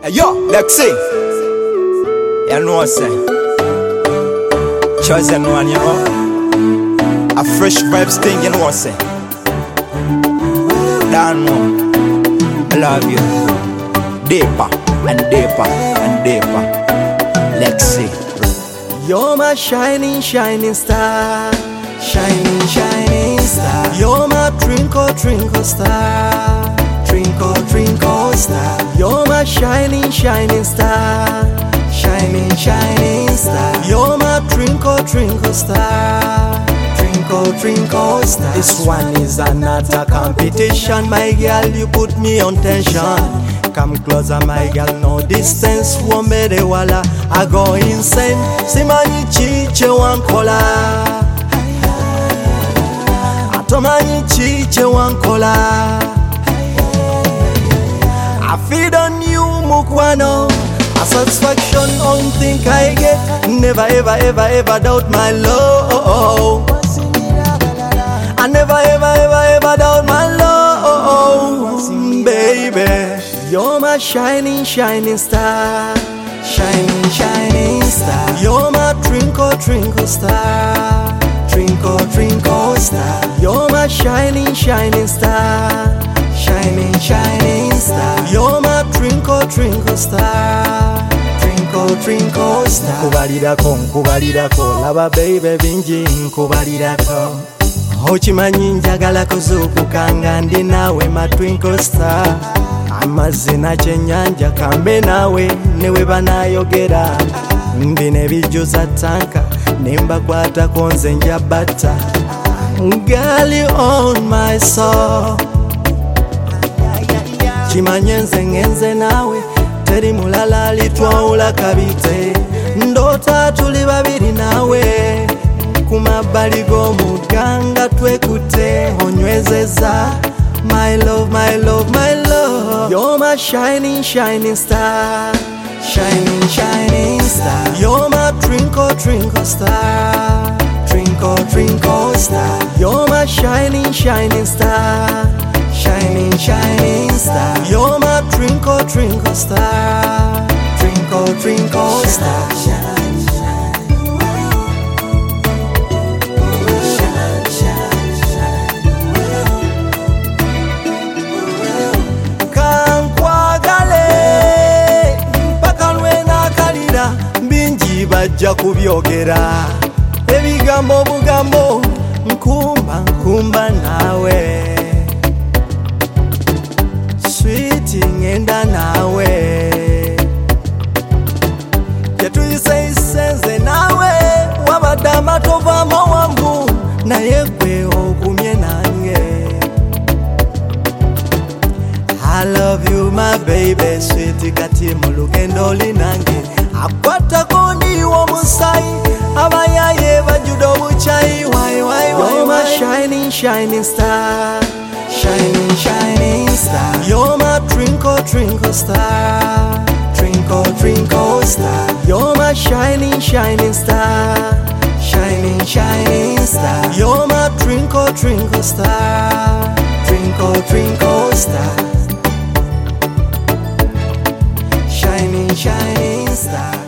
Hey yo, Lexi. You know what I'm saying? Chosen one, you know. A fresh vibes thing, you know what I'm saying? Dan Mom, I love you. Deeper and deeper and deeper. Lexi. You're my shining, shining star. Shining, shining star. You're my twinkle, twinkle star. Twinkle, twinkle star. You're my shining, shining star. Shining, shining star. You're my twinkle, twinkle star. Twinkle, twinkle star. This one is another competition. My girl, you put me on tension. Come closer, my girl, no distance. Wombere wala, I go insane. Simanyi chiche wankola. Atomanyi chiche wankola. I feed on you, mukwano. A satisfaction, don't think I get. Never, ever, ever, ever doubt my love. I never, ever, ever, ever doubt my love, baby. You're my shining, shining star. Shining, shining star. You're my twinkle, twinkle star. Twinkle, twinkle star. You're my shining, shining star. Shining, shining star. You're my twinkle, twinkle star. Twinkle, twinkle star. Nkubalirako, nkubalirako. Laba baby bingi nkubalirako. Okimanyi njagala kuzuukukanga ndi naawe ma twinkle star. Amazina kyennyanja kambe naawe ne we banayogera. Bino ebijjuza tanka ne mbakwatako nze nja batta. Girl, you on my soul. Kimanye nze ngenze naawe teri mulala alitwawula kabite. Ndoota tuli babiri naawe ku mabbali g'omuganga twekutte onywezeza. My love, my love, my love. You're my shining, shining star. Shining, shining star. You're my twinkle, twinkle star. Twinkle, twinkle star. You're my shining, shining star. Shining, shining star. You're my twinkle, twinkle star. Twinkle, twinkle star. Bajja kubyogera ebigambo bugambo nkumba nkumba naawe sweet ngenda naawe yetuyise isenze naawe wabadde amatovu amawanvu naye gwe ogumye nange. I love you my baby sweet kati mu lugendo linange akwatako ndiwo musayi abayaye bajudo buchayi. Why you're my shining, shining star. Shining, shining star. You're my twinkle, twinkle star. Twinkle, twinkle star. You're my shining, shining star. Shining, shining star. You're my twinkle, twinkle star. Twinkle, twinkle star. Shining, shining star.